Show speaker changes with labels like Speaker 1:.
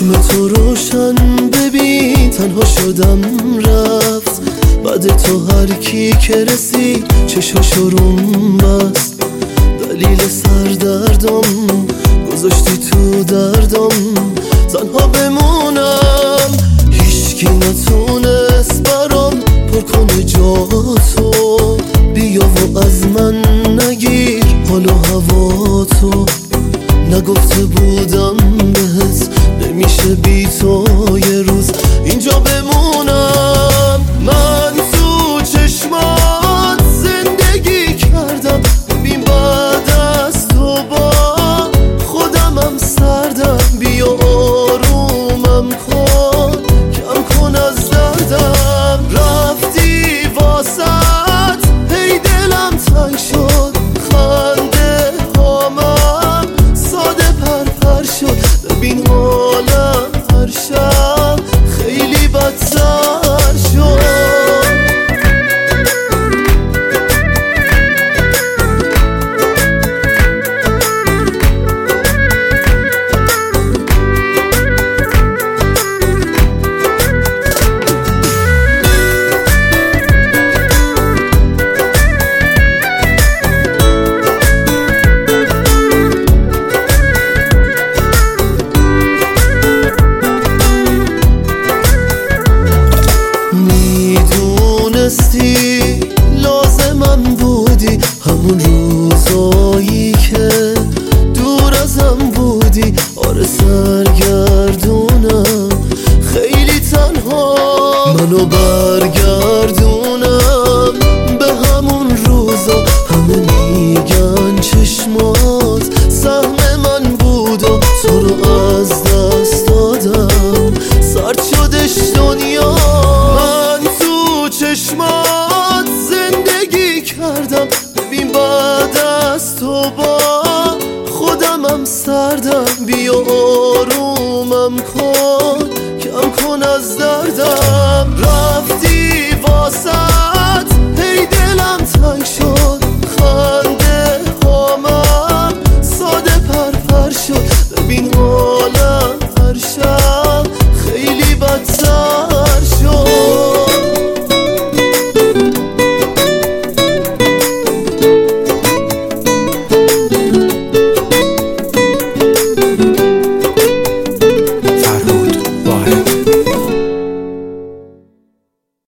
Speaker 1: چشم تو روشن ببین، تنها شدم رفت بعد تو. هر کی که رسید چشاشو روم بست، دلیل سردردم گذاشتی تو دردم. تنها بمونم هیچکی نتونست برام پر کنه جاتو. بیا و از من نگیر حال و هوا تو. نگفته بودم بهت نمیشه بی تو یه روز اینجا بمونم. من تو چشمات زندگی کردم، ببین بعد از تو با خودمم سردم. بیا آرومم کن، کم کن از دردم. رفتی واسط هی دلم تنگ شد، خنده هامم ساده پرپر شد. ببین حالم هر شب خیلی بدتر شد. لازمم بودی همون روزایی که دور ازم بودی. آره سرگردونم خیلی تنها، منو برگردونم به همون روزا. همه میگن چشمات سهم من بود و تو رو از دست دادم. سرد شدش دنیا، چشمات زندگی کردم. ببین بعد از تو با خودمم سردم. بیا آرومم کن، کم کن از دردم. رفتی واسه